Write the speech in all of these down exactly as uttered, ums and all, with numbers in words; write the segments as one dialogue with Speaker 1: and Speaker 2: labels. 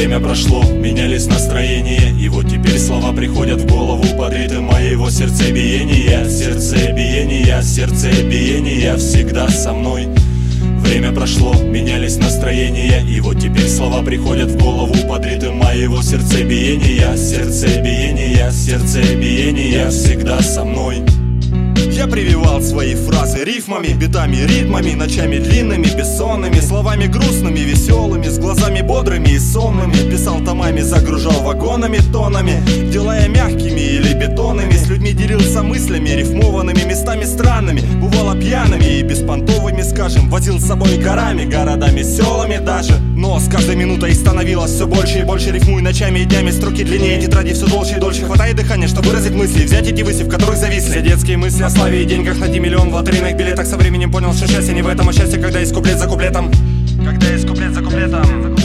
Speaker 1: Время прошло, менялись настроения, и вот теперь слова приходят в голову под ритм моего сердцебиения. Сердцебиения, сердцебиения всегда со мной. Время прошло, менялись настроения, и вот теперь слова приходят в голову под ритм моего сердцебиения. Сердцебиения, сердцебиения всегда со мной.
Speaker 2: Я прививал свои фразы рифмами, битами, ритмами, ночами длинными, бессонными, словами грустными, веселыми, с глазами бодрыми и сонными. Писал томами, загружал вагонами, тонами, делая мягкими или бетонными. С людьми делился мыслями, рифмованными, местами странными. Бывало пьяными и беспонтовыми, скажем. Возил с собой горами, городами, селами даже. Но с каждой минутой их становилось все больше и больше. Рифмуй ночами и днями, строки длиннее, тетради все дольше и дольше. Хватает дыхания, чтобы выразить мысли, взять эти выси, в которых зависли. Все детские мысли о славе и деньгах, найти миллион в лотерейных билетах. Со временем понял, что счастье не в этом, а счастье, когда есть куплет за куплетом. Когда есть куплет за куплетом.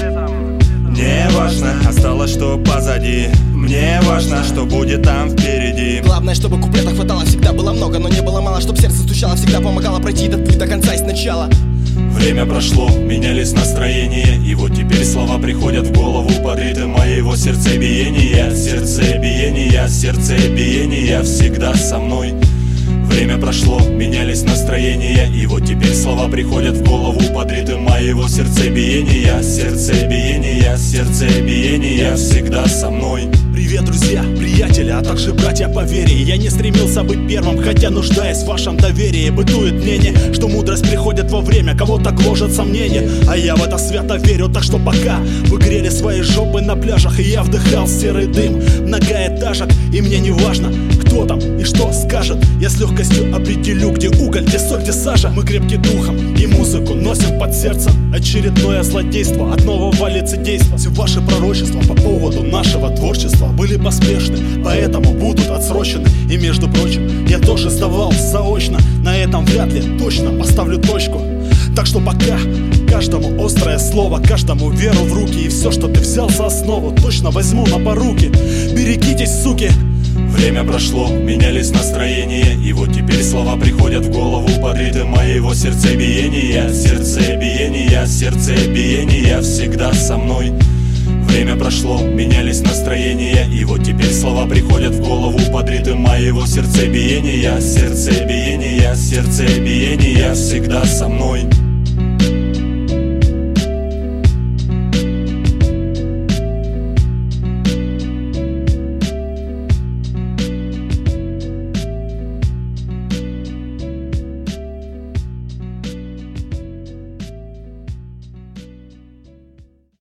Speaker 2: Мне важно, осталось, что позади. Мне важно, что будет там впереди.
Speaker 3: Главное, чтобы куплетов хватало, всегда было много, но не было мало. Чтоб сердце стучало, всегда помогало пройти этот путь до конца и сначала.
Speaker 1: Время прошло, менялись настроения, и вот теперь слова приходят в голову под ритм моего сердцебиения. Сердцебиения, сердцебиения всегда со мной. Время прошло, менялись настроения, и вот теперь слова приходят в голову под ритм моего сердцебиения. Сердцебиения, сердцебиения всегда со мной.
Speaker 4: Привет, друзья, приятели, а также братья по вере. Я не стремился быть первым, хотя нуждаясь в вашем доверии. Бытует мнение, что мудрость приходит во время, кого-то гложет сомнения, а я в это свято верю. Так что пока вы грели свои жопы на пляжах, и я вдыхал серый дым многоэтажек, и мне не важно, кто там и что скажет. Я с легкостью определю, где уголь, где соль, где сажа. Мы крепки духом и музыку носим под сердцем. Очередное злодейство от нового лицедейства. Все ваши пророчества по поводу нашего творчества были поспешны, поэтому будут отсрочены. И между прочим, я тоже сдавал заочно. На этом вряд ли точно поставлю точку. Так что пока каждому острое слово, каждому веру в руки. И все, что ты взял за основу, точно возьму на поруки. Берегитесь, суки.
Speaker 1: Время прошло, менялись настроения, и вот теперь слова приходят в голову под ритм моего сердцебиения. Сердцебиения, сердцебиения всегда со мной. Время прошло, менялись настроения, и вот теперь слова приходят в голову под ритм моего сердцебиения. Сердцебиения, сердцебиения всегда со мной.